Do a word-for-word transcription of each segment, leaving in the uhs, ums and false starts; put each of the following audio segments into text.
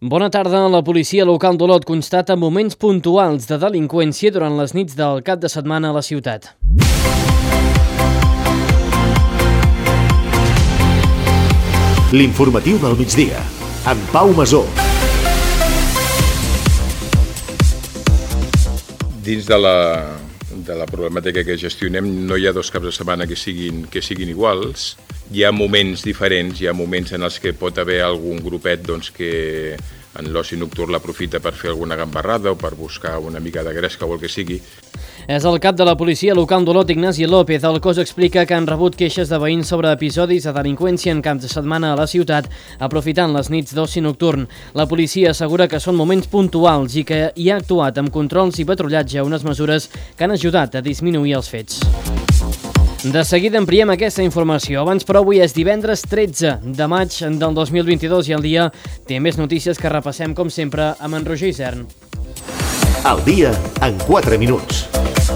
Bona tarda. La policia local d'Olot constata moments puntuals de delinqüència durant les nits del cap de setmana a la ciutat. L'informatiu del migdia, amb Pau Masó. Dins de la, de la problemàtica que gestionem no hi ha dos caps de setmana que siguin, que siguin iguals. Hi ha moments diferents, hi ha moments en els que pot haver algun grupet doncs, que en l'oci nocturn l'aprofita per fer alguna gambarrada o per buscar una mica de gresca o el que sigui. És el cap de la policia local d'Olot, Ignasi López. El cos explica que han rebut queixes de veïns sobre episodis de delinqüència en caps de setmana a la ciutat, aprofitant les nits d'oci nocturn. La policia assegura que són moments puntuals i que hi ha actuat amb controls i patrullatge, unes mesures que han ajudat a disminuir els fets. De seguida ampliem aquesta informació. Abans, però, avui és divendres tretze de maig del dos mil vint-i-dos i el dia té més notícies que repassem, com sempre, amb en Roger Isern. El dia en quatre minuts.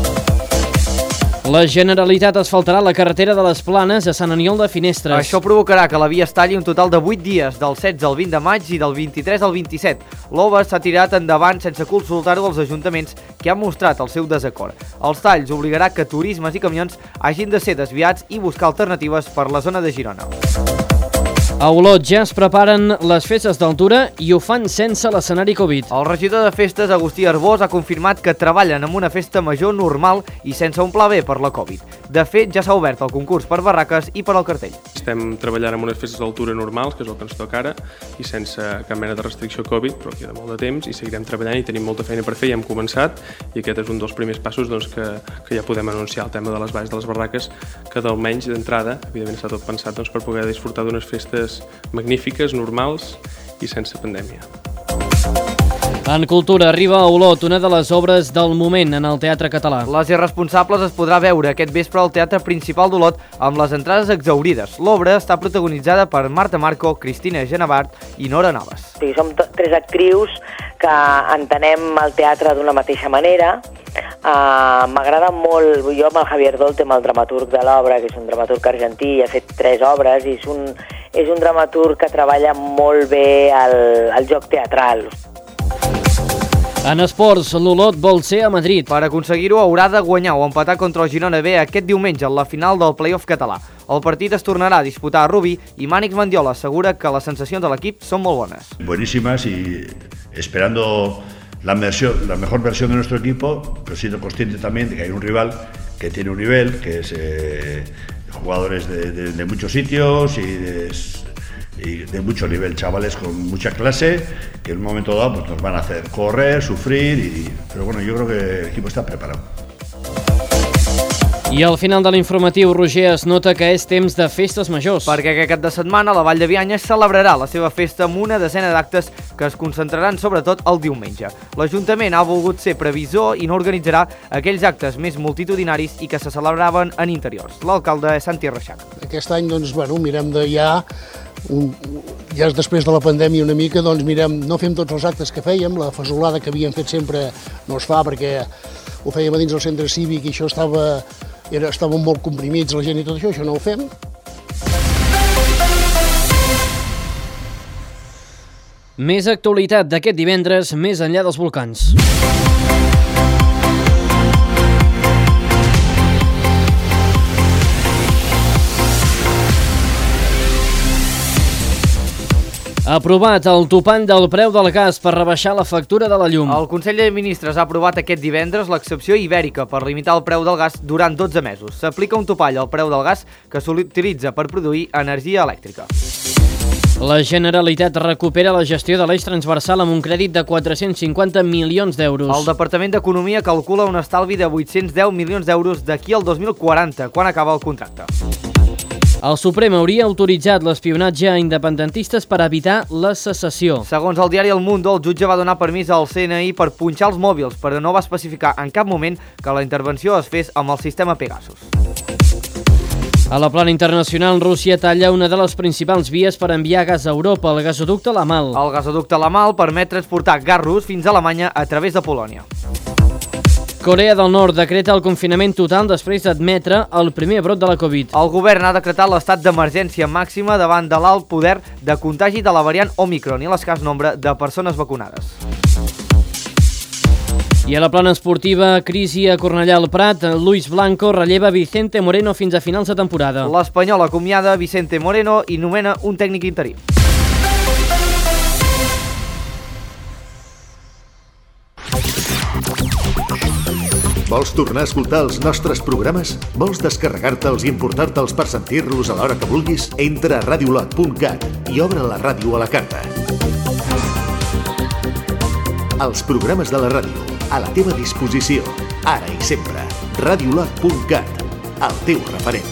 La Generalitat asfaltarà la carretera de les Planes a Sant Aniol de Finestres. Això provocarà que la via es talli un total de vuit dies, del setze al vint de maig i del vint-i-tres al vint-i-set. L'obra s'ha tirat endavant sense consultar-ho als ajuntaments que han mostrat el seu desacord. Els talls obligarà que turismes i camions hagin de ser desviats i buscar alternatives per la zona de Girona. A Olot ja es preparen les festes d'altura i ho fan sense l'escenari Covid. El regidor de festes, Agustí Arbós, ha confirmat que treballen amb una festa major normal i sense un pla B per la Covid. De fet, ja s'ha obert el concurs per barraques i per al cartell. Estem treballant amb unes festes d'altura normals, que és el que ens toca ara, i sense cap mena de restricció Covid, però queda molt de temps i seguirem treballant i tenim molta feina per fer, ja hem començat, i aquest és un dels primers passos doncs, que, que ja podem anunciar, el tema de les valls de les barraques, que d'almenys d'entrada, evidentment està tot pensat doncs, per poder disfrutar d'unes festes magnífiques, normals i sense pandèmia. En cultura arriba a Olot una de les obres del moment en el Teatre Català. Les Irresponsables es podrà veure aquest vespre al Teatre Principal d'Olot amb les entrades exhaurides. L'obra està protagonitzada per Marta Marco, Cristina Genabart i Nora Navas. Sí, som tres actrius que entenem el teatre d'una mateixa manera. Uh, M'agrada molt, jo amb el Javier Dolte, amb el dramaturg de l'obra, que és un dramaturg argentí, ha fet tres obres i és un, és un dramaturg que treballa molt bé el, el joc teatral. En esports, l'Olot vol ser a Madrid. Per aconseguir-ho haurà de guanyar o empatar contra el Girona B aquest diumenge en la final del play-off català. El partit es tornarà a disputar a Rubí i Mànix Mandiola assegura que les sensacions de l'equip són molt bones. Buenísimas y esperando la, versión, la mejor versión de nuestro equipo, pero siendo consciente también de que hay un rival que tiene un nivel, que es eh, jugadores de, de, de muchos sitios y de, y de mucho nivel, chavales con mucha clase, que en un momento dado pues, nos van a hacer correr, sufrir, y, pero bueno, yo creo que el equipo está preparado. I al final de l'informatiu, Roger, es nota que és temps de festes majors. Perquè aquest cap de setmana la Vall de Bianya celebrarà la seva festa amb una desena d'actes que es concentraran sobretot el diumenge. L'Ajuntament ha volgut ser previsor i no organitzarà aquells actes més multitudinaris i que se celebraven en interiors. L'alcalde és Santi Reixac. Aquest any, doncs, bueno, mirem de ja... Un, ja després de la pandèmia una mica, doncs mirem, no fem tots els actes que fèiem, la fesolada que havíem fet sempre no es fa perquè ho fèiem a dins del centre cívic i això estava, era, estàvem molt comprimits la gent i tot això, això no ho fem. Més actualitat d'aquest divendres, més enllà dels volcans. Aprovat el topall del preu del gas per rebaixar la factura de la llum. El Consell de Ministres ha aprovat aquest divendres l'excepció ibèrica per limitar el preu del gas durant dotze mesos. S'aplica un topall al preu del gas que s'utilitza per produir energia elèctrica. La Generalitat recupera la gestió de l'eix transversal amb un crèdit de quatre-cents cinquanta milions d'euros. El Departament d'Economia calcula un estalvi de vuit-cents deu milions d'euros d'aquí al dos mil quaranta, quan acaba el contracte. El Suprem hauria autoritzat l'espionatge a independentistes per evitar la secessió. Segons el diari El Mundo, el jutge va donar permís al C N I per punxar els mòbils, però no va especificar en cap moment que la intervenció es fes amb el sistema Pegasus. A la plana internacional, Rússia talla una de les principals vies per enviar gas a Europa, el gasoducte Lamal. El gasoducte Lamal permet transportar gas rus fins a Alemanya a través de Polònia. Corea del Nord decreta el confinament total després d'admetre el primer brot de la Covid. El govern ha decretat l'estat d'emergència màxima davant de l'alt poder de contagi de la variant Omicron i l'escàs nombre de persones vacunades. I a la plana esportiva, crisi a Cornellà al Prat, Luis Blanco relleva Vicente Moreno fins a finals de temporada. L'Espanyol acomiada Vicente Moreno i nomena un tècnic interí. Vols tornar a escoltar els nostres programes? Vols descarregar-te'ls i importar-te'ls per sentir-los a l'hora que vulguis? Entra a radiolot punt cat i obre la ràdio a la carta. Els programes de la ràdio, a la teva disposició, ara i sempre. radiolot punt cat, el teu referent.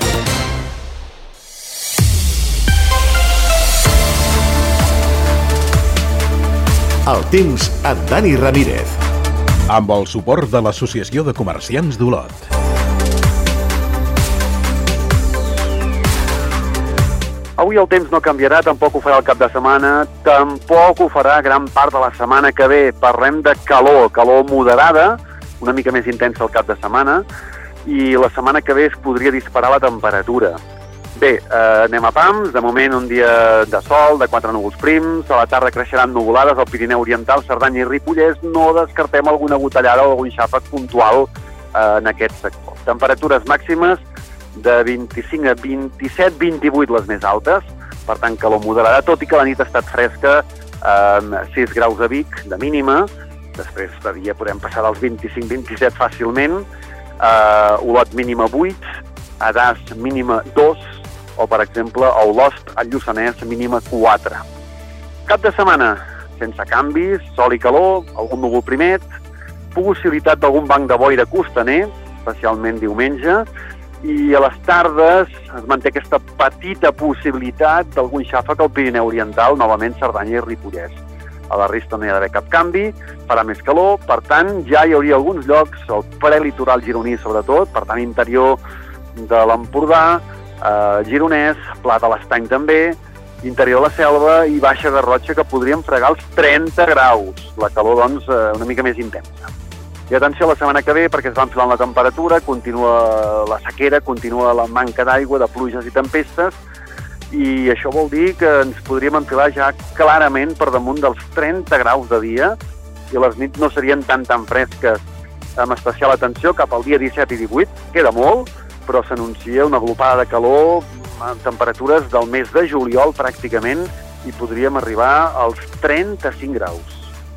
El temps amb Dani Ramírez. Amb el suport de l'Associació de Comerciants d'Olot. Avui el temps no canviarà, tampoc ho farà el cap de setmana, tampoc ho farà gran part de la setmana que ve. Parlem de calor, calor moderada, una mica més intensa el cap de setmana, i la setmana que ve es podria disparar la temperatura. Bé, eh, anem a pams, de moment un dia de sol, de quatre núvols prims, a la tarda creixeran nuvolades al Pirineu Oriental, Cerdanya i Ripollès, no descartem alguna gotellada o algun xàfec puntual eh, en aquest sector. Temperatures màximes de vint-i-cinc a vint-i-set, vint-i-vuit les més altes, per tant calor moderada, tot i que la nit ha estat fresca, eh, sis graus a Vic de mínima, després de dia podem passar dels vint-i-cinc a vint-i-set fàcilment, eh, Olot mínima vuit, a Das mínima dos, o, per exemple, a Olost, al Lluçanès, mínima quatre. Cap de setmana, sense canvis, sol i calor, algun núvol primet, possibilitat d'algun banc de boira costaner, especialment diumenge, i a les tardes es manté aquesta petita possibilitat d'algun xàfec al Pirineu Oriental, novament Cerdanya i Ripollès. A la resta no hi ha d'haver cap canvi, farà més calor, per tant, ja hi hauria alguns llocs, el prelitoral gironí sobretot, per tant, interior de l'Empordà, eh, Gironès, Pla de l'Estany també, interior de la Selva i Baixa Garrotxa, que podríem fregar els trenta graus. La calor, doncs, eh, una mica més intensa. I atenció a la setmana que ve, perquè es va enfilant la temperatura, continua la sequera, continua la manca d'aigua, de pluges i tempestes, i això vol dir que ens podríem enfilar ja clarament per damunt dels trenta graus de dia, i les nits no serien tan tan fresques, amb especial atenció cap al dia disset i divuit, queda molt, però s'anuncia una glopada de calor amb temperatures del mes de juliol pràcticament i podríem arribar als trenta-cinc graus.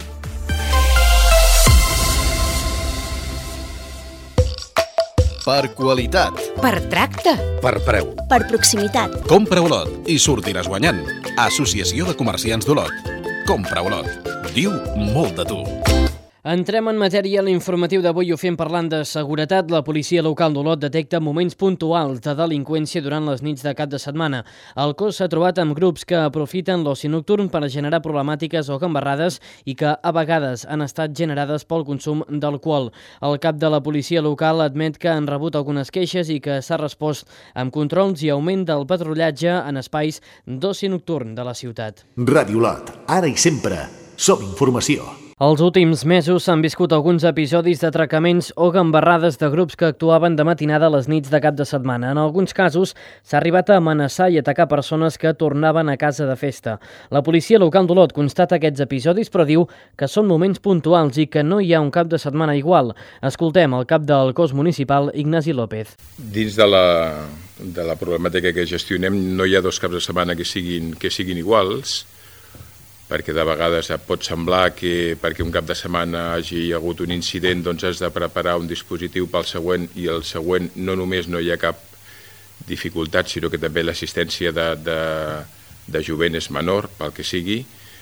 Per qualitat. Per tracte. Per preu. Per proximitat. Compra Olot i sortiràs guanyant. Associació de Comerciants d'Olot. Compra Olot. Diu molt de tu. Entrem en matèria. L'informatiu d'avui ho fem parlant de seguretat. La policia local d'Olot detecta moments puntuals de delinqüència durant les nits de cap de setmana. El cos s'ha trobat amb grups que aprofiten l'oci nocturn per generar problemàtiques o gambarrades i que a vegades han estat generades pel consum d'alcohol. El cap de la policia local admet que han rebut algunes queixes i que s'ha respost amb controls i augment del patrullatge en espais d'oci nocturn de la ciutat. Ràdio Olot, ara i sempre, som informació. Els últims mesos s'han viscut alguns episodis d'atracaments o gambarrades de grups que actuaven de matinada a les nits de cap de setmana. En alguns casos s'ha arribat a amenaçar i atacar persones que tornaven a casa de festa. La policia local d'Olot constata aquests episodis però diu que són moments puntuals i que no hi ha un cap de setmana igual. Escoltem el cap del cos municipal, Ignasi López. Dins de la, de la problemàtica que gestionem no hi ha dos caps de setmana que siguin, que siguin iguals, perquè de vegades pot semblar que perquè un cap de setmana hagi hagut un incident doncs has de preparar un dispositiu pel següent i el següent no només no hi ha cap dificultat, sinó que també l'assistència de, de, de jovent és menor, pel que sigui.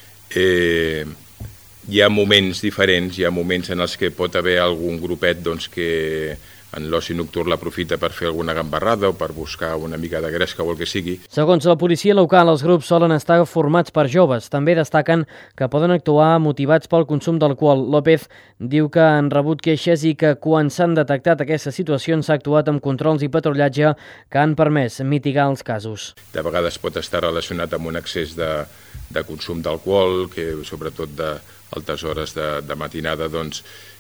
Eh, hi ha moments diferents, hi ha moments en els que pot haver algun grupet doncs, que en l'oci nocturn l'aprofita per fer alguna gambarrada o per buscar una mica de gresca o el que sigui. Segons la policia local, els grups solen estar formats per joves. També destaquen que poden actuar motivats pel consum d'alcohol. López diu que han rebut queixes i que quan s'han detectat aquestes situacions s'ha actuat amb controls i patrullatge que han permès mitigar els casos. De vegades pot estar relacionat amb un excés de, de consum d'alcohol, que sobretot de altes hores de, de matinada doncs,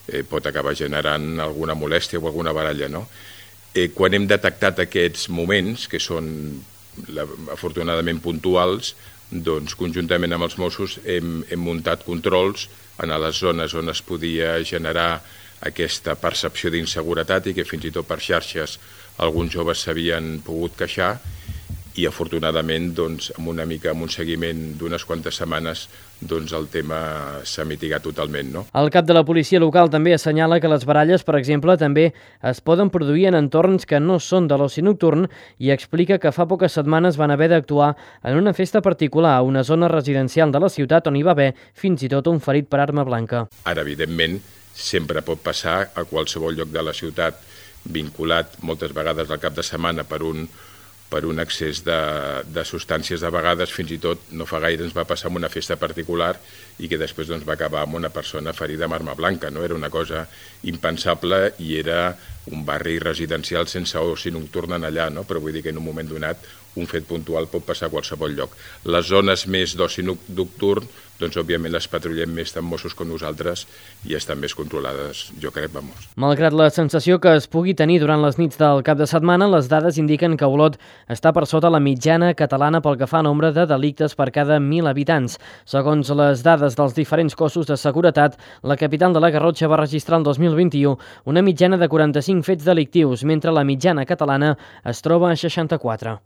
eh, pot acabar generant alguna molèstia o alguna baralla, no? Eh, quan hem detectat aquests moments, que són la, afortunadament puntuals, doncs conjuntament amb els Mossos hem, hem muntat controls en les zones on es podia generar aquesta percepció d'inseguretat i que fins i tot per xarxes alguns joves s'havien pogut queixar, i afortunadament doncs, amb una mica amb un seguiment d'unes quantes setmanes doncs, el tema s'ha mitigat totalment. No? El cap de la policia local també assenyala que les baralles, per exemple, també es poden produir en entorns que no són de l'oci nocturn i explica que fa poques setmanes van haver d'actuar en una festa particular a una zona residencial de la ciutat on hi va haver fins i tot un ferit per arma blanca. Ara, evidentment, sempre pot passar a qualsevol lloc de la ciutat vinculat moltes vegades al cap de setmana per un per un excés de, de substàncies de vegades, fins i tot no fa gaire ens va passar en una festa particular i que després doncs, va acabar amb una persona ferida amb arma blanca. No? Era una cosa impensable i era un barri residencial sense oci nocturn en allà, no? Però vull dir que en un moment donat un fet puntual pot passar a qualsevol lloc. Les zones més d'oci nocturn, doncs òbviament les patrullem més tant Mossos com nosaltres i estan més controlades, jo crec, vamos. Malgrat la sensació que es pugui tenir durant les nits del cap de setmana, les dades indiquen que Olot està per sota la mitjana catalana pel que fa a nombre de delictes per cada mil habitants. Segons les dades dels diferents cossos de seguretat, la capital de la Garrotxa va registrar el dos mil vint-i-u una mitjana de quaranta-cinc fets delictius, mentre la mitjana catalana es troba a seixanta-quatre.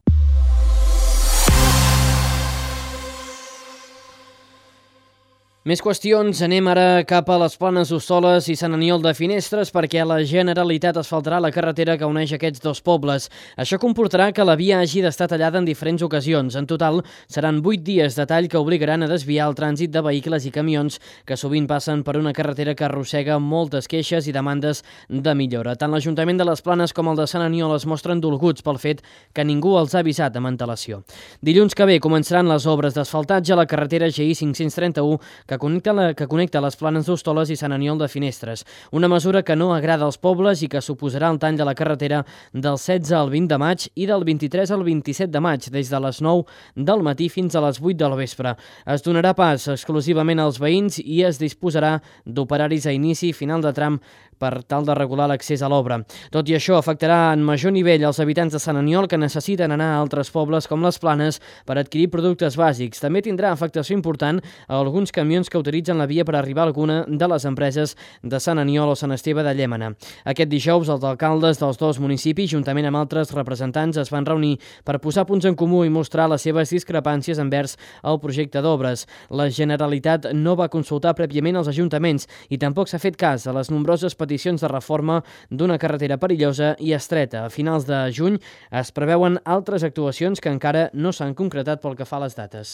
Més qüestions, anem ara cap a les Planes d'Hostoles i Sant Aniol de Finestres perquè la Generalitat asfaltarà la carretera que uneix aquests dos pobles. Això comportarà que la via hagi d'estar tallada en diferents ocasions. En total, seran vuit dies de tall que obligaran a desviar el trànsit de vehicles i camions que sovint passen per una carretera que arrossega moltes queixes i demandes de millora. Tant l'Ajuntament de les Planes com el de Sant Aniol es mostren dolguts pel fet que ningú els ha avisat amb antelació. Dilluns que ve començaran les obres d'asfaltatge a la carretera G I cinc cents trenta-u que connecta, la, que connecta les Planes d'Hostoles i Sant Aniol de Finestres. Una mesura que no agrada als pobles i que suposarà el tall de la carretera del setze al vint de maig i del vint-i-tres al vint-i-set de maig, des de les nou del matí fins a les vuit del vespre. Es donarà pas exclusivament als veïns i es disposarà d'operaris a inici i final de tram per tal de regular l'accés a l'obra. Tot i això, afectarà en major nivell els habitants de Sant Aniol que necessiten anar a altres pobles com les Planes per adquirir productes bàsics. També tindrà afectació important a alguns camions que utilitzen la via per arribar a alguna de les empreses de Sant Aniol o Sant Esteve de Llémena. Aquest dijous, els alcaldes dels dos municipis, juntament amb altres representants, es van reunir per posar punts en comú i mostrar les seves discrepàncies envers el projecte d'obres. La Generalitat no va consultar prèviament els ajuntaments i tampoc s'ha fet cas a les nombroses peticions peticions de reforma d'una carretera perillosa i estreta. A finals de juny es preveuen altres actuacions que encara no s'han concretat pel que fa a les dates.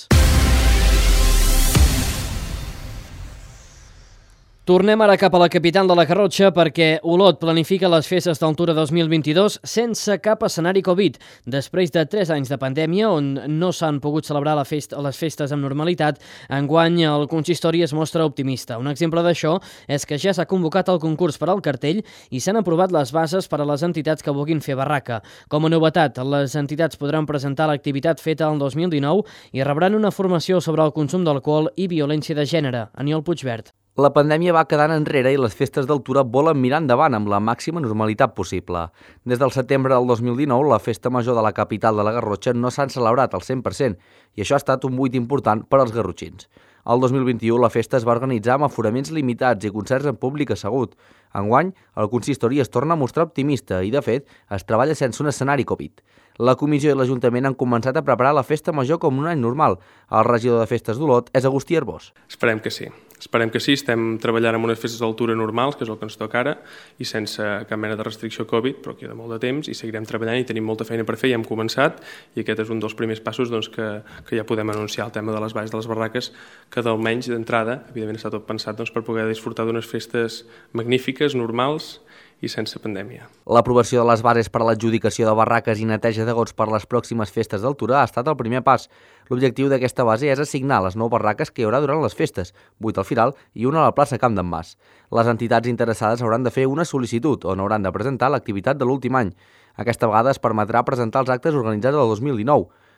Tornem ara cap a la capital de la Garrotxa perquè Olot planifica les festes d'Altura dos mil vint-i-dos sense cap escenari Covid. Després de tres anys de pandèmia on no s'han pogut celebrar la festa, les festes amb normalitat, enguany el consistori es mostra optimista. Un exemple d'això és que ja s'ha convocat el concurs per al cartell i s'han aprovat les bases per a les entitats que vulguin fer barraca. Com a novetat, les entitats podran presentar l'activitat feta el dos mil dinou i rebran una formació sobre el consum d'alcohol i violència de gènere. Aniol Puigverd. La pandèmia va quedant enrere i les festes d'Altura volen mirar endavant amb la màxima normalitat possible. Des del setembre del dos mil dinou, la festa major de la capital de la Garrotxa no s'han celebrat al cent per cent i això ha estat un buit important per als garrotxins. El dos mil vint-i-u la festa es va organitzar amb aforaments limitats i concerts en públic assegut. Enguany, el consistori es torna a mostrar optimista i, de fet, es treballa sense un escenari Covid. La comissió i l'Ajuntament han començat a preparar la festa major com un any normal. El regidor de festes d'Olot és Agustí Arbós. Esperem que sí. Esperem que sí. Estem treballant amb unes festes d'altura normals, que és el que ens toca ara, i sense cap mena de restricció Covid, però queda molt de temps i seguirem treballant i tenim molta feina per fer. Ja hem començat i aquest és un dels primers passos doncs, que, que ja podem anunciar el tema de les valls de les barraques, que d'almenys d'entrada, evidentment està tot pensat doncs, per poder disfrutar d'unes festes magnífiques, normals i sense pandèmia. L'aprovació de les bases per a l'adjudicació de barraques i neteja de gots per a les pròximes festes d'Altura ha estat el primer pas. L'objectiu d'aquesta base és assignar les nou barraques que hi haurà durant les festes, vuit al Firal i una a la plaça Camp d'en Mas. Les entitats interessades hauran de fer una sol·licitud on hauran de presentar l'activitat de l'últim any. Aquesta vegada es permetrà presentar els actes organitzats el dos mil dinou.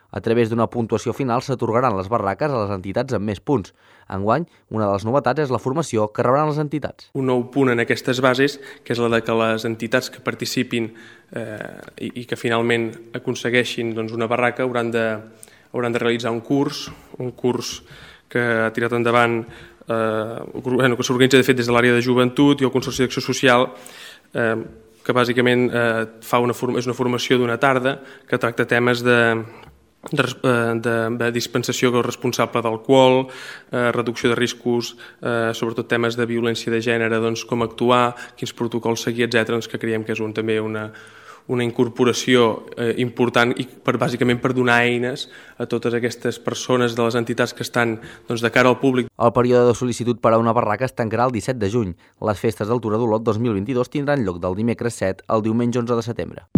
A través d'una puntuació final s'atorgaran les barraques a les entitats amb més punts. Enguany, una de les novetats és la formació que rebran les entitats. Un nou punt en aquestes bases, que és la de que les entitats que participin eh, i, i que finalment aconsegueixin doncs, una barraca hauran de, hauran de realitzar un curs, un curs que ha tirat endavant, eh, bueno, que s'organitza de fet des de l'àrea de joventut i el Consorci d'Acció Social, eh, que bàsicament eh, fa una, és una formació d'una tarda que tracta temes de, de, de, de dispensació responsable d'alcohol, eh, reducció de riscos, eh, sobretot temes de violència de gènere, doncs, com actuar, quins protocols seguir, etcètera, doncs, que creiem que és un, també una, una incorporació eh, important i per, bàsicament per donar eines a totes aquestes persones de les entitats que estan doncs, de cara al públic. El període de sol·licitud per a una barraca es tancarà el disset de juny. Les festes del Tura d'Olot dos mil vint-i-dos tindran lloc del dimecres set al diumenge onze de setembre.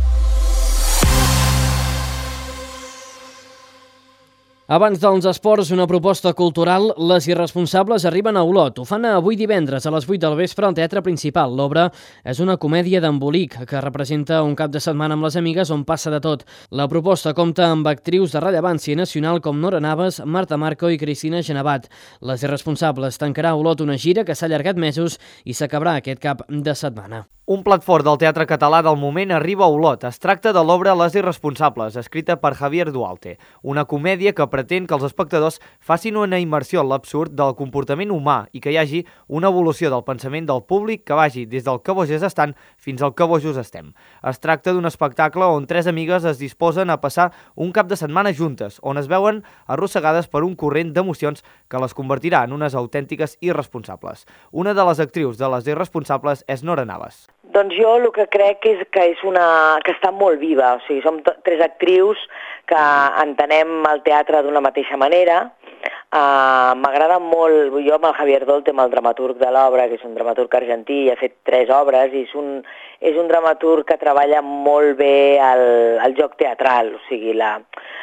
Abans dels esports, una proposta cultural. Les irresponsables arriben a Olot. Ho fan avui divendres a les vuit del vespre al Teatre Principal. L'obra és una comèdia d'embolic que representa un cap de setmana amb les amigues on passa de tot. La proposta compta amb actrius de rellevància nacional com Nora Navas, Marta Marco i Cristina Genevat. Les irresponsables tancarà a Olot una gira que s'ha allargat mesos i s'acabarà aquest cap de setmana. Un plat fort del teatre català del moment arriba a Olot. Es tracta de l'obra Les irresponsables, escrita per Javier Dualte, una comèdia que pretén que els espectadors facin una immersió en l'absurd del comportament humà i que hi hagi una evolució del pensament del públic que vagi des del que bojos estan fins al que bojos estem. Es tracta d'un espectacle on tres amigues es disposen a passar un cap de setmana juntes, on es veuen arrossegades per un corrent d'emocions que les convertirà en unes autèntiques irresponsables. Una de les actrius de Les irresponsables és Nora Navas. Doncs jo el que crec és que és una que està molt viva, o sigui, som tres actrius que entenem el teatre d'una mateixa manera. Uh, M'agrada molt, jo amb el Javier Dolte, amb el dramaturg de l'obra, que és un dramaturg argentí, i ha fet tres obres, i és un, és un dramaturg que treballa molt bé el, el joc teatral, o sigui, la,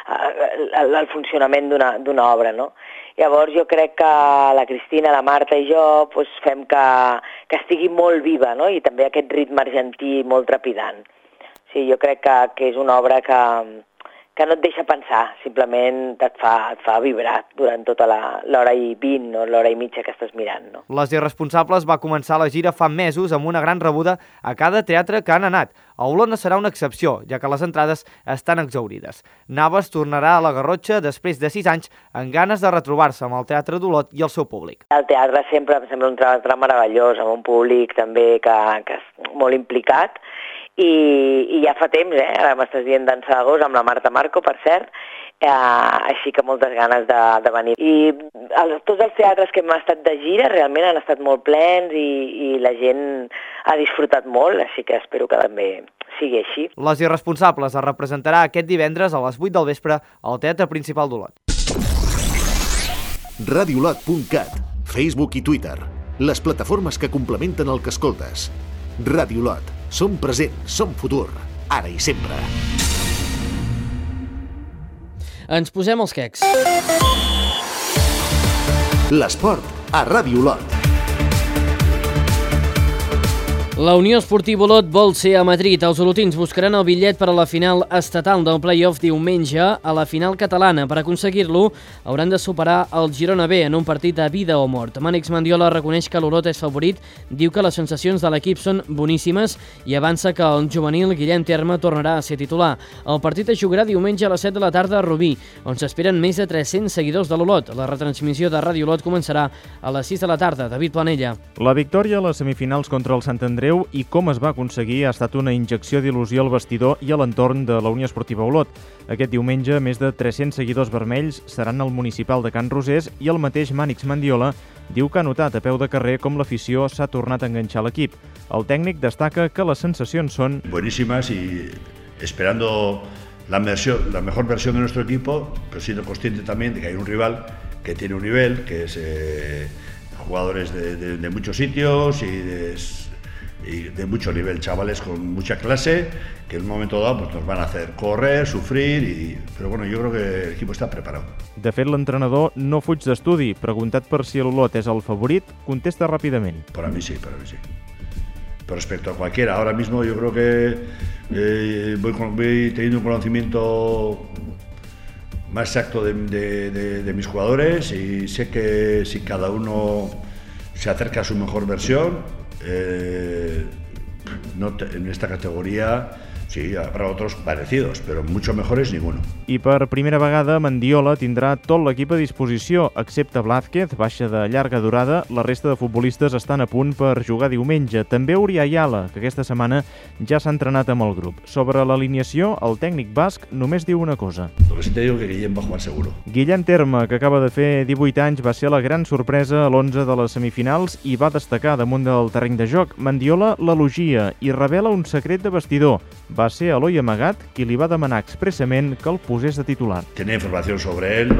el, el funcionament d'una obra, no? Llavors jo crec que la Cristina, la Marta i jo pues, fem que, que estigui molt viva, no? I també aquest ritme argentí molt trepidant. Sí, jo crec que, que és una obra que, que no et deixa pensar, simplement et fa, et fa vibrar durant tota l'hora i vint o l'hora i mitja que estàs mirant. No? Les irresponsables va començar la gira fa mesos amb una gran rebuda a cada teatre que han anat. A Olot no serà una excepció, ja que les entrades estan exhaurides. Navas tornarà a la Garrotxa després de sis anys amb ganes de retrobar-se amb el Teatre d'Olot i el seu públic. El teatre sempre em sembla un teatre meravellós, amb un públic també que, que és molt implicat, i, i ja fa temps, eh? Ara m'estàs dient Dansa de Gos amb la Marta Marco, per cert, eh, així que moltes ganes de, de venir. I el, tots els teatres que hem estat de gira realment han estat molt plens i, i la gent ha disfrutat molt, així que espero que també sigui així. Les irresponsables es representarà aquest divendres a les vuit del vespre al Teatre Principal d'Olot. radiolot punt cat, Facebook i Twitter, les plataformes que complementen el que escoltes. Radiolot, som present, som futur, ara i sempre. Ens posem els quecs. L'esport a Radiolot. La Unió Esportiva Olot vol ser a Madrid. Els olotins buscaran el bitllet per a la final estatal del play-off diumenge a la final catalana. Per aconseguir-lo, hauran de superar el Girona B en un partit de vida o mort. Mànix Mendiola reconeix que l'Olot és favorit, diu que les sensacions de l'equip són boníssimes i avança que el juvenil Guillem Terme tornarà a ser titular. El partit es jugarà diumenge a les set de la tarda a Rubí, on s'esperen més de tres-cents seguidors de l'Olot. La retransmissió de Ràdio Olot començarà a les sis de la tarda. David Planella. La victòria a les semifinals contra el Sant Andreu i com es va aconseguir ha estat una injecció d'il·lusió al vestidor i a l'entorn de la Unió Esportiva Olot. Aquest diumenge, més de tres-cents seguidors vermells seran al municipal de Can Rosés i el mateix Mànix Mendiola diu que ha notat a peu de carrer com l'afició s'ha tornat a enganxar a l'equip. El tècnic destaca que les sensacions són buenísimas y esperando la, versión, la mejor versión de nuestro equipo, pero siendo consciente también de que hay un rival que tiene un nivel, que es eh, jugadores de, de, de muchos sitios y de... y de mucho nivel, chavales con mucha clase, que en un momento dado pues, nos van a hacer correr, sufrir, y... pero bueno, yo creo que el equipo está preparado. De fet, l'entrenador no fuig d'estudi. Preguntat per si l'Olot és el favorit, contesta ràpidament. Para mí sí, para mí sí. Pero respecto a cualquiera, ahora mismo yo creo que eh, voy, con, voy teniendo un conocimiento más exacto de, de, de, de mis jugadores y sé que si cada uno se acerca a su mejor versión, eh, no te, en esta categoría sí, habrá otros parecidos, però mucho mejores ninguno. I per primera vegada Mendiola tindrà tot l'equip a disposició, excepte Blázquez, baixa de llarga durada. La resta de futbolistes estan a punt per jugar diumenge. També Oriayala, que aquesta setmana ja s'ha entrenat amb el grup. Sobre l'alineació, el tècnic basc només diu una cosa. Lo que sí te digo que Guillem va jugar seguro. Guillem Terme, que acaba de fer divuit anys, va ser la gran sorpresa a l'onze de les semifinals i va destacar damunt del terreny de joc. Mendiola l'elogia i revela un secret de vestidor. Va ser Eloi Amagat qui li va demanar expressament que el posés de titular. Tenía información sobre él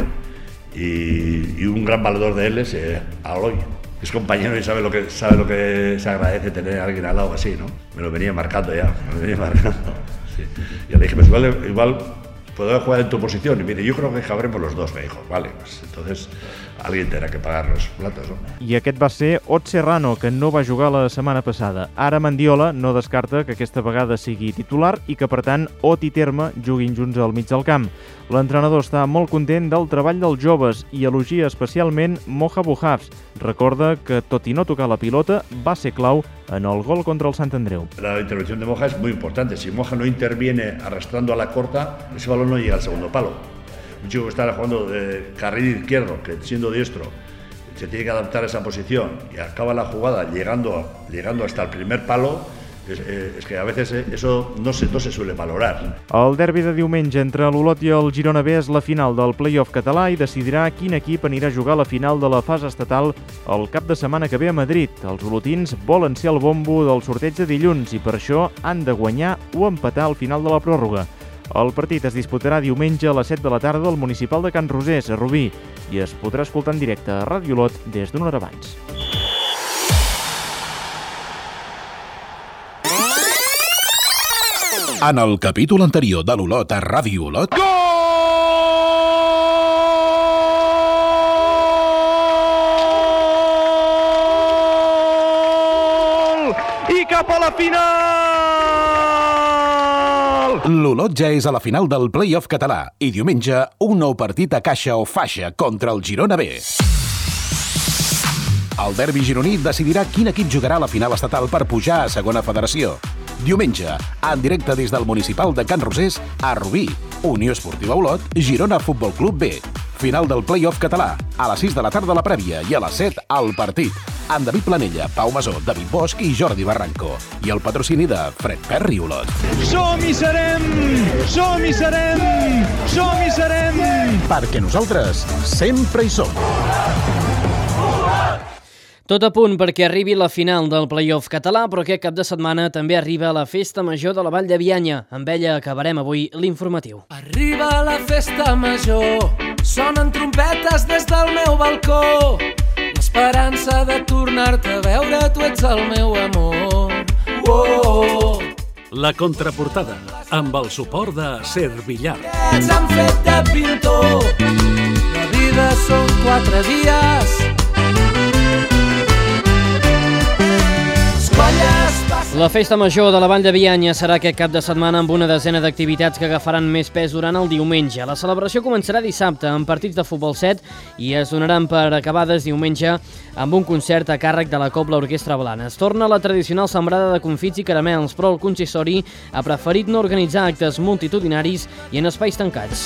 y, y un gran valedor de él es eh, Eloi. Es compañero y sabe lo que sabe lo que se agradece tener a alguien al lado así, ¿no? Me lo venía marcando ya, me lo venía marcando. Sí. Y le dije, pues igual, igual puedo jugar en tu posición. Y me dice, yo creo que cabremos los dos, me dijo. Vale, pues entonces alguien tendrá que pagar los platos, ¿no? I aquest va ser Ot Serrano, que no va jugar la setmana passada. Ara Mendiola no descarta que aquesta vegada sigui titular i que, per tant, Ot i Terme juguin junts al mig del camp. L'entrenador està molt content del treball dels joves i elogia especialment Moja Bujavs. Recorda que, tot i no tocar la pilota, va ser clau en el gol contra el Sant Andreu. La intervención de Moja es muy importante. Si Moja no interviene arrastrando a la corta, ese balón no llega al segundo palo. Un chico que está jugando de carril izquierdo, que siendo diestro se tiene que adaptar a esa posición y acaba la jugada llegando, llegando hasta el primer palo, es, es que a veces eso no se, no se suele valorar. El derbi de diumenge entre l'Olot i el Girona B és la final del play-off català i decidirà quin equip anirà a jugar a la final de la fase estatal el cap de setmana que ve a Madrid. Els olotins volen ser el bombo del sorteig de dilluns i per això han de guanyar o empatar al final de la pròrroga. El partit es disputarà diumenge a les set de la tarda al municipal de Can Rosés, a Rubí, i es podrà escoltar en directe a Ràdio Olot des d'una hora abans. En el capítol anterior de l'Olot a Ràdio Olot... Gol! I cap a la final! L'Olot ja és a la final del play-off català i diumenge un nou partit a caixa o faixa contra el Girona B. El derbi gironí decidirà quin equip jugarà a la final estatal per pujar a segona federació. Diumenge, en directe des del municipal de Can Rosés, a Rubí, Unió Esportiva Olot, Girona Futbol Club B. Final del play-off català, a les sis de la tarda la prèvia i a les set al partit. Amb David Planella, Pau Masó, David Bosch i Jordi Barranco. I el patrocini de Fred Perry Olot. Som-hi serem! Som-hi serem! Som-hi serem! Perquè nosaltres sempre hi som. Tot a punt perquè arribi la final del play-off català, però aquest cap de setmana també arriba la Festa Major de la Vall de Bianya. Amb ella acabarem avui l'informatiu. Arriba la Festa Major, sonen trompetes des del meu balcó. L'esperança de tornar-te a veure, tu ets el meu amor. Oh! La contraportada, amb el suport de Servillar. Ens han fet de pintor, la vida són quatre dies. La Festa Major de la Vall de Bianya serà aquest cap de setmana amb una desena d'activitats que agafaran més pes durant el diumenge. La celebració començarà dissabte amb partits de futbol set i es donaran per acabades diumenge amb un concert a càrrec de la Cobla Orquestra Blanes. Torna la tradicional sembrada de confits i caramels, però el consistori ha preferit no organitzar actes multitudinaris i en espais tancats.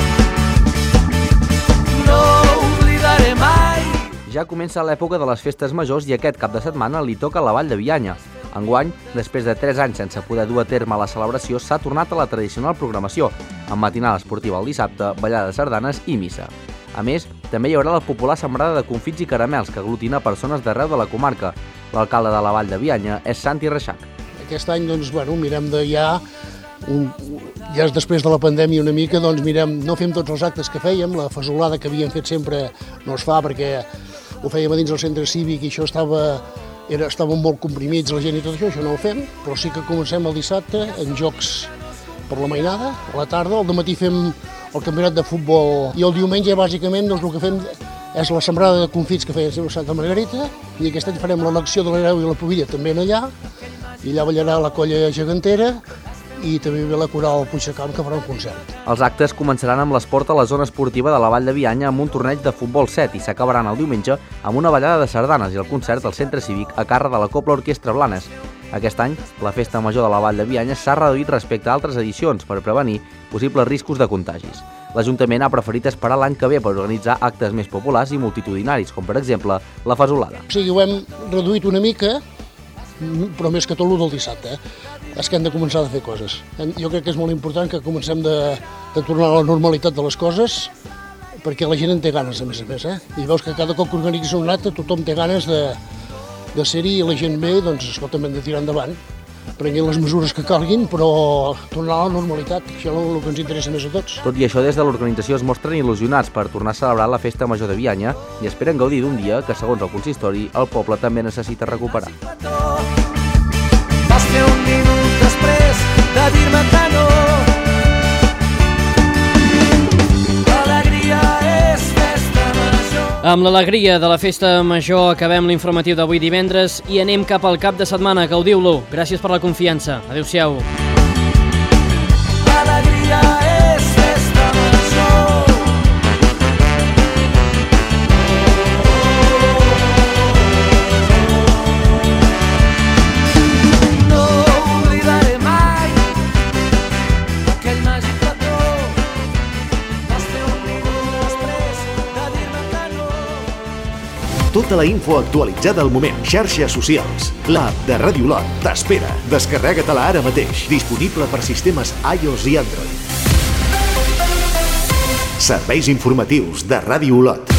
No oblidaré mai. Ja comença l'època de les festes majors i aquest cap de setmana li toca a la Vall de Bianya. Enguany, després de tres anys sense poder dur a terme la celebració, s'ha tornat a la tradicional programació, amb matinada esportiva el dissabte, ballada de sardanes i missa. A més, també hi haurà la popular sembrada de confits i caramels que aglutina persones d'arreu de la comarca. L'alcalde de la Vall de Bianya és Santi Reixac. Aquest any, doncs, bueno, mirem de ja, un, ja després de la pandèmia una mica, doncs mirem, no fem tots els actes que fèiem, la fesolada que havíem fet sempre no es fa perquè ho fèiem a dins del centre cívic i això estava... Era, estàvem molt comprimits la gent i tot això, això no ho fem, però sí que comencem el dissabte en jocs per la mainada, a la tarda, al dematí fem el campionat de futbol i el diumenge bàsicament doncs, el que fem és la sembrada de confits que feien a Santa Margarita i aquest any farem l'elecció de l'hereu i la pobilla també allà i allà ballarà la colla gegantera i també ve la coral Puigdecamp, que farà un concert. Els actes començaran amb l'esport a la zona esportiva de la Vall de Bianya amb un torneig de futbol set i s'acabaran el diumenge amb una ballada de sardanes i el concert al centre cívic a càrrec de la Cobla Orquestra Blanes. Aquest any, la Festa Major de la Vall de Bianya s'ha reduït respecte a altres edicions per prevenir possibles riscos de contagis. L'Ajuntament ha preferit esperar l'any que ve per organitzar actes més populars i multitudinaris, com per exemple la Fasolada. O sigui, ho hem reduït una mica, però més que tot l'u del dissabte. Eh? És que hem de començar a fer coses. Jo crec que és molt important que comencem de, de tornar a la normalitat de les coses, perquè la gent en té ganes, a més a més. Eh? I veus que cada cop que organitzes un acte tothom té ganes de, de ser-hi i la gent ve, doncs escolta, hem de tirar endavant, prenguin les mesures que calguin, però tornar a la normalitat, això és el que ens interessa més a tots. Tot i això, des de l'organització es mostren il·lusionats per tornar a celebrar la Festa Major de Bianya i esperen gaudir d'un dia que, segons el consistori, el poble també necessita recuperar. Vas fer un minut després de dir-me que no. L'alegria és festa major. Amb l'alegria de la Festa Major acabem l'informatiu d'avui divendres i anem cap al cap de setmana. Gaudiu-lo. Gràcies per la confiança. Adéu-siau. L'alegria és festa major. No oblidaré mai aquell màgic petó. Vas fer un minut després de dir-me que no. Tota la info actualitzada al moment. Xarxes socials. L'app de Ràdio Olot t'espera. Descarrega-te-la ara mateix. Disponible per sistemes iOS i Android. Serveis informatius de Ràdio Olot.